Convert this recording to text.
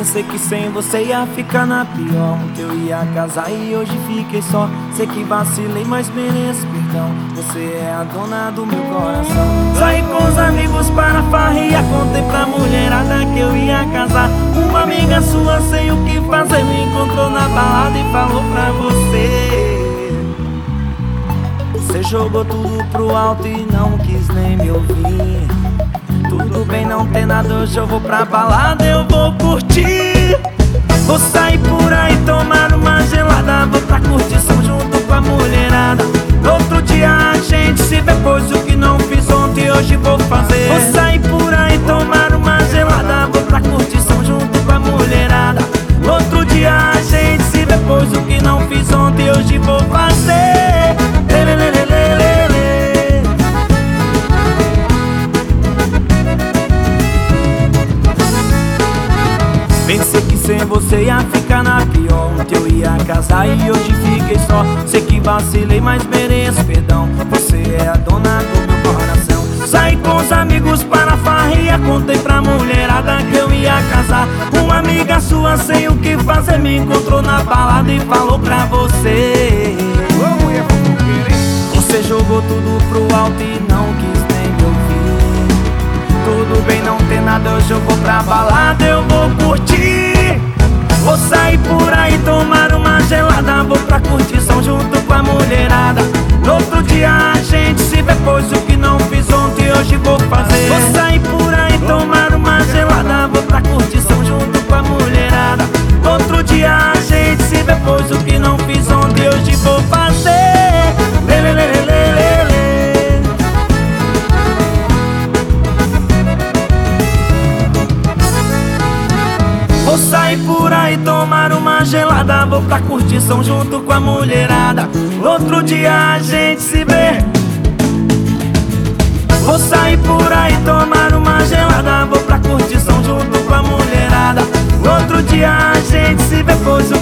Pensei que sem você ia ficar na pior, que eu ia casar e hoje fiquei só. Sei que vacilei, mas mereço perdão. Você é a dona do meu coração. Saí com os amigos para farria, contei pra mulherada que eu ia casar. Uma amiga sua sem o que fazer me encontrou na balada e falou pra você. Você jogou tudo pro alto e não quis nem me ouvir. Tudo bem não ter nada, hoje eu vou pra balada, eu vou curtir. Vou sair por aí, tomar uma gelada, vou pra curtição junto com a mulherada. No outro dia a gente se vê, pois o que não fiz ontem hoje vou fazer. Vou sair por aí, tomar uma gelada, vou pra curtição junto com a mulherada. No outro dia a gente se vê, pois o que não fiz ontem hoje vou fazer. Pensei que sem você ia ficar na pior, que eu ia casar e hoje fiquei só. Sei que vacilei, mas mereço perdão. Você é a dona do meu coração. Saí com os amigos para a farria, contei pra mulherada que eu ia casar. Uma amiga sua sem o que fazer me encontrou na balada e falou pra você. Você jogou tudo pro alto e não quis nem me ouvir. Tudo bem não ter nada, hoje eu vou pra balada, eu vou curtir. Vou sair por aí, tomar uma gelada, vou pra curtição junto com a mulherada. No outro dia a gente se vê, pois o que não fiz ontem hoje vou fazer. Vou sair por aí, tomar uma gelada, vou pra curtição junto com a mulherada. No outro dia a gente se vê, pois o que não fiz ontem hoje vou fazer. Vou sair por aí, tomar uma gelada, vou pra curtição junto com a mulherada. Outro dia a gente se vê. Vou sair por aí, tomar uma gelada, vou pra curtição junto com a mulherada. Outro dia a gente se vê, pois